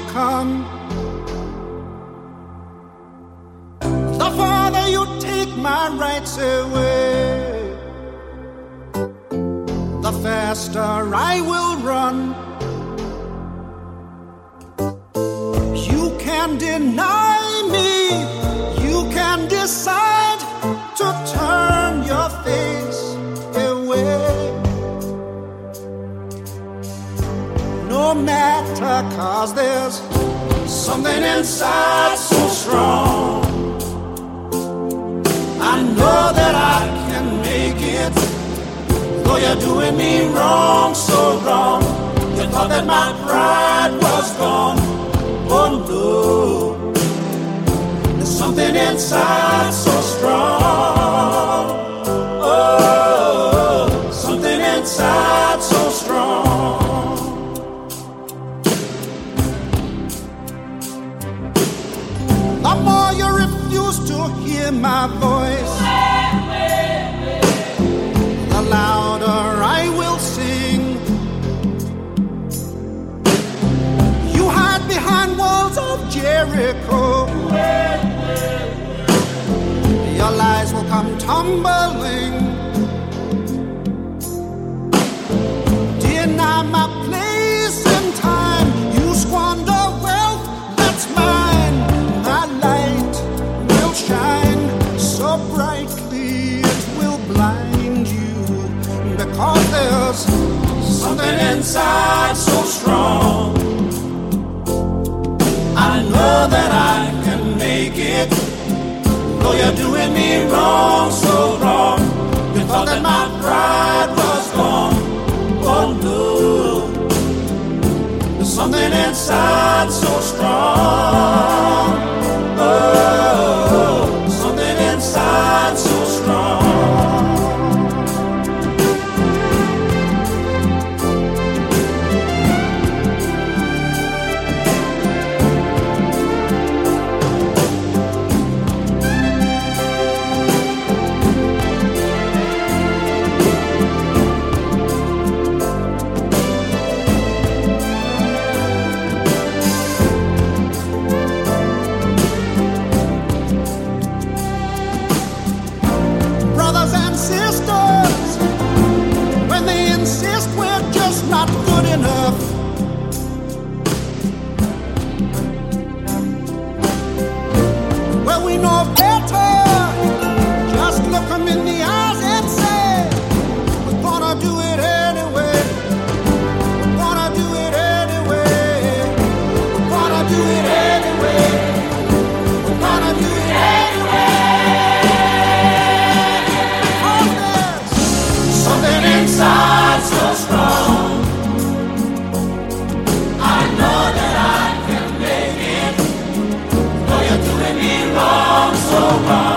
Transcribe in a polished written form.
come. The farther you take my rights away, the faster I will run. You can deny me, you can decide to turn your face away. No matter, 'cause there's something inside so strong. I know that I can make it, though you're doing me wrong, so wrong. You thought that my pride was gone. Oh no, there's something inside so strong. Oh, something inside so strong. The more you refuse to hear my voice, the louder I will sing. You hide behind walls of Jericho. Your lies will come tumbling. Deny my place in time. You squander wealth that's mine. My light will shine so brightly it will blind you, because there's something inside so strong. I know that I can make it, though you're doing me wrong, so wrong. You thought that my pride was gone. Oh no, there's something inside so strong. Oh, something inside so strong. Sisters, when they insist we're just not good enough, well, we know better. Just look them in the eyes and say, we're gonna do it anyway. We're gonna do it anyway. We're gonna do it anyway. We're gonna do it anyway. Inside so strong, I know that I can make it, though you're doing me wrong, so wrong.